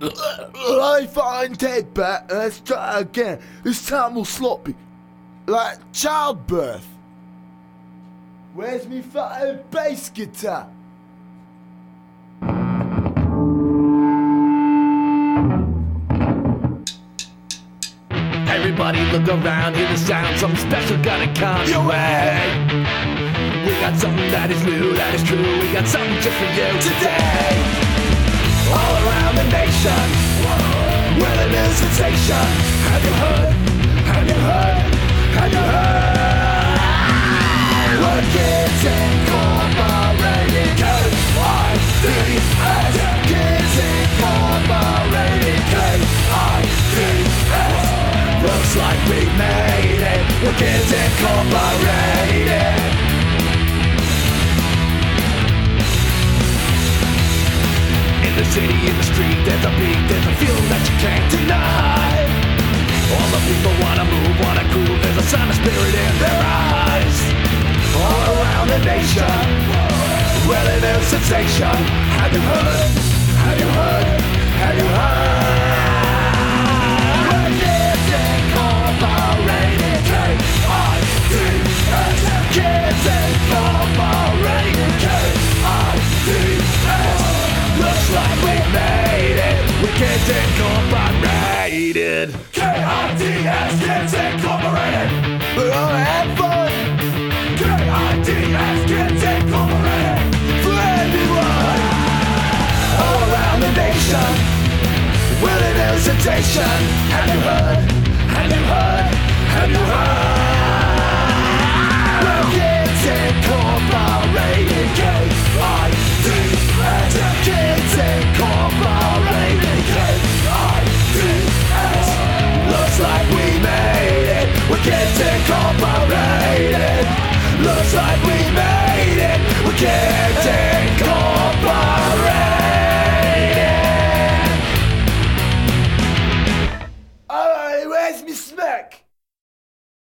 I find Ted back. Let's try again. This time we'll sloppy. Like childbirth. Where's me fucking bass guitar? Everybody look around, hear the sound, something special gonna come your way. We got something that is new, that is true, we got something just for you today. All around the nation, we're the new sensation. Have you heard? Have you heard? Have you heard? We're Kids Incorporated, K-I-D-S. Kids Incorporated, K-I-D-S. Looks like we made it. We're Kids Incorporated. In the city, in the street, there's a beat, there's a feeling that you can't deny. All the people wanna move, wanna groove. There's a sign of spirit in their eyes. All around the nation, we're the new sensation. Have you heard? Have you heard? Have you heard? We're Kids Incorporated, K-I-D-S. Kids Incorporated, K-I-D-S. Looks like we made it. We're Kids Incorporated. K-I-D-S, Kids Incorporated. We're gonna have fun. K-I-D-S, Kids Incorporated. For everyone. All around the nation, we're the new sensation. Have you heard? Have you heard? Have you heard? We're Kids Incorporated. K-I-D-S. Kids Incorporated. K-I-D-S. Looks like we made it. We're Kids Incorporated.